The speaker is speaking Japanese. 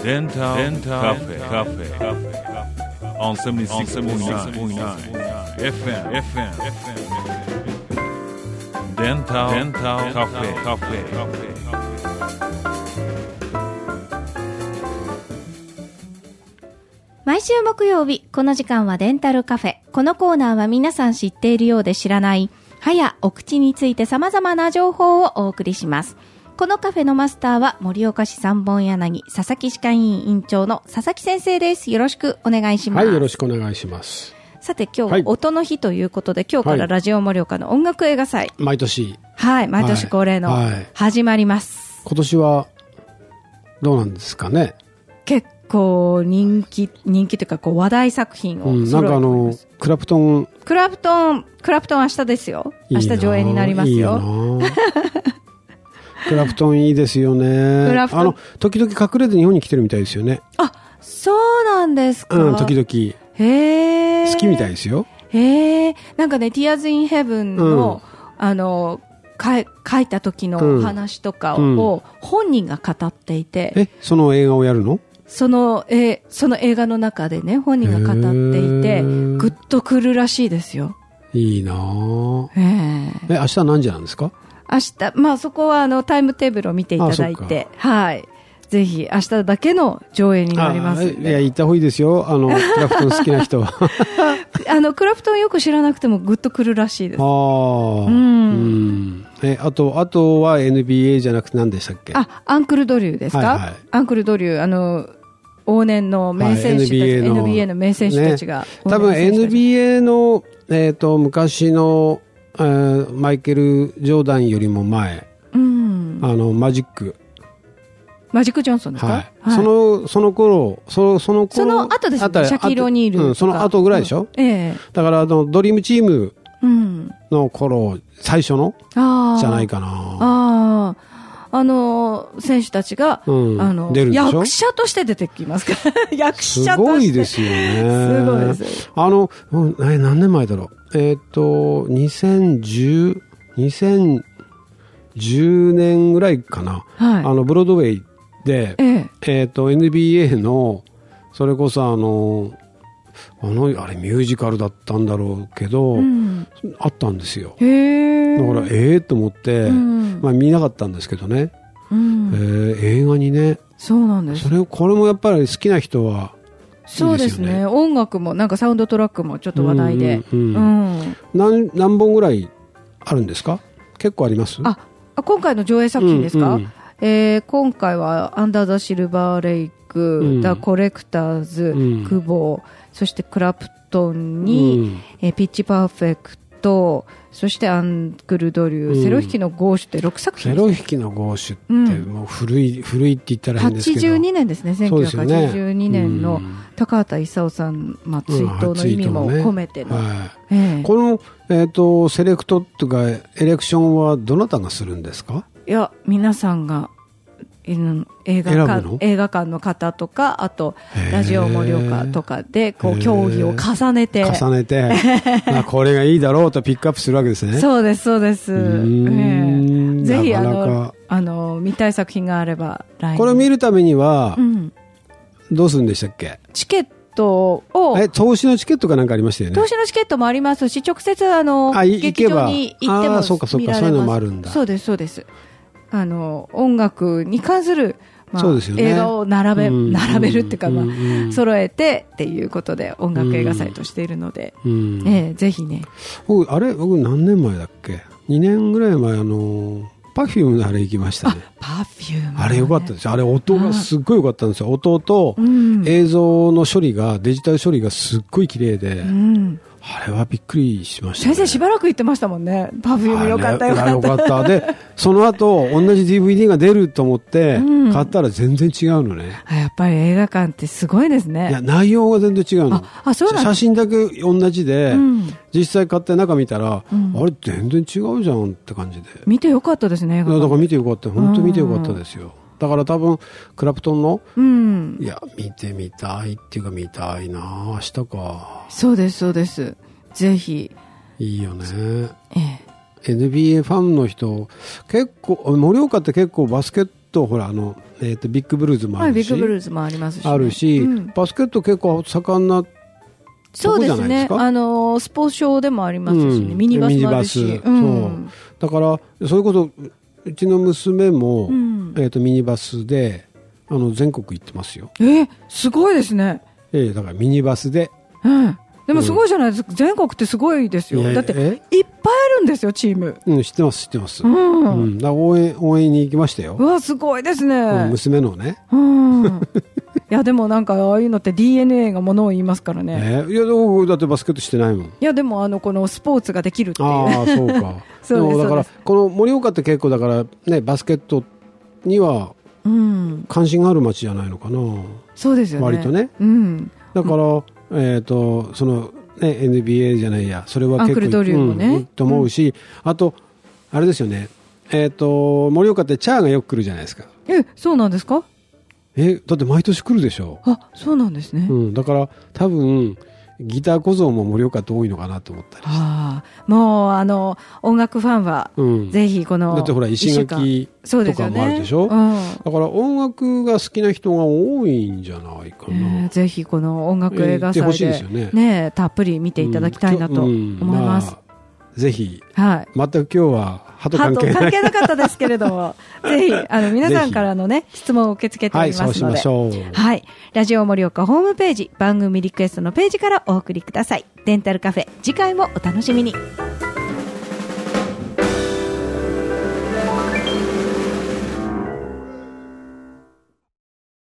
デンタルカフェ on 76.9 FM デンタルカフェ。 毎週木曜日、この時間はデンタルカフェ。このコーナーは皆さん知っているようで知らない歯やお口について様々な情報をお送りします。このカフェのマスターは盛岡市三本柳佐々木歯科医院院長の佐々木先生です。よろしくお願いします。 はい、よろしくお願いします。 さて今日は音の日ということで、今日からラジオ盛岡の音楽映画祭、 毎年毎年恒例の始まります。 今年はどうなんですかね。 結構人気というか話題作品をなんかクラプトン明日ですよ。明日上映になりますよ。 いいなクラプトンいいですよね。時々隠れて日本に来てるみたいですよね。 あ、そうなんですか。 時々好きみたいですよ。 なんかね、Tears in Heaven の、書いた時の話とかを本人が語っていて、 その映画をやるの？ その映画の中でね、本人が語っていて、グッとくるらしいですよ。 いいなぁ。明日何時なんですか？明日、そこはタイムテーブルを見ていただいて、ぜひ明日だけの上映になります。 いや、行った方がいいですよ。クラプトン好きな人は。 クラプトンよく知らなくてもグッとくるらしいです。あとは NBA じゃなくて何でしたっけ？ アンクルドリューですか？アンクルドリュー、往年の名選手たち、NBA の名選手たちが、 多分 NBA の、昔の、マイケル・ジョーダンよりも前、マジック・ジョンソンですか？ その頃、その後ですね。シャキロニールとか。 その後ぐらいでしょ？だからドリームチームの頃、最初のじゃないかな。 選手たちが、 出るでしょ？ 役者として出てきますから。役者として。 すごいですよね。 すごいです。 何年前だろう。2010年ぐらいかな。ブロードウェイで、NBA の、それこそあれミュージカルだったんだろうけど、あったんですよ。だからと思って、見なかったんですけどね。映画にね。 そうなんです。 これもやっぱり好きな人は、 そうですね。音楽もなんかサウンドトラックもちょっと話題で。 何本ぐらいあるんですか？結構あります？ 今回の上映作品ですか？今回はアンダーザシルバーレイク、ザコレクターズ、クボー、そしてクラプトンに、ピッチパーフェクト、そしてアンクルドリュー、セロ弾きのゴーシュって6作品。 セロ弾きのゴーシュってもう古いって言ったら変ですけど。 82年ですね。1982年の高畑勲さん、追悼の意味も込めての。 この、セレクトとかエレクションはどなたがするんですか？ いや、皆さんが映画館の方とか、あとラジオ盛岡とかで協議を重ねてこれがいいだろうとピックアップするわけですね。 そうです、そうです。ぜひ見たい作品があれば来年。 これを見るためにはどうするんでしたっけ？ チケットを投資のチケットかなんかありましたよね。 投資のチケットもありますし、直接劇場に行ってもそうか、そういうのもあるんだ。 そうです、そうです。音楽に関する、映画を並べるっていうか、揃えてっていうことで音楽映画祭としているので、ぜひね。 僕何年前だっけ？2年ぐらい前パフュームのあれ行きましたね。 パフューム、 あれ良かったですよ。あれ音がすっごい良かったんですよ。音と映像の処理が、デジタル処理がすっごい綺麗で、あれはびっくりしましたね。 先生しばらく言ってましたもんね。パフューム良かった良かった。で、その後同じ DVD が出ると思って買ったら全然違うのね。 やっぱり映画館ってすごいですね。 いや、内容が全然違うの。写真だけ同じで、実際買って中見たら、あれ全然違うじゃんって感じで。 見てよかったですね、映画館。 だから見てよかった。本当に見てよかったですよ。だから多分クラプトンの、いや見てみたいっていうか見たいな。明日か。 そうです、そうです。ぜひ。 いいよね。NBA ファンの人結構、盛岡って結構バスケット、ほらビッグブルーズもあるし、 ビッグブルーズもありますし、ね、 あるし、バスケット結構盛んなとこじゃないですか。そうですね。 スポーツ場でもありますし、ね、ミニバスもあるし、 そうだからそれこそうちの娘も、ミニバスで全国行ってますよ。 すごいですね。 だからミニバスで、 でもすごいじゃないですか、全国ってすごいですよ。だっていっぱいあるんですよ、チーム。 知ってます、知ってます。だから応援に行きましたよ。 うわ、すごいですね。 娘のね。 いや、でもなんかああいうのって DNA がものを言いますからね。 いや、だってバスケットしてないもん。いや、でもこのスポーツができるっていう。 ああ、そうか。でもだからこの盛岡って結構だからね、バスケットには関心がある街じゃないのかな。 そうですよね。 割とね。だから、そのね、NBA じゃないや、それは結構アンクルドリューもね、 と思うし、あとあれですよね、盛岡ってチャーがよく来るじゃないですか。 そうなんですか。 だって毎年来るでしょ。 そうなんですね。 だから多分ギター小僧も盛岡って多いのかなと思ったりして。 もう音楽ファンは、ぜひこのだってほら石垣とかもあるでしょ。だから音楽が好きな人が多いんじゃないかな。 ぜひこの音楽映画祭で、ね、たっぷり見ていただきたいなと思います。 ぜひ、全く今日は鳩関係なかったですけれどもぜひ皆さんからのね質問を受け付けておりますので、 そうしましょう。 ラジオ盛岡ホームページ番組リクエストのページからお送りください。デンタルカフェ、次回もお楽しみに。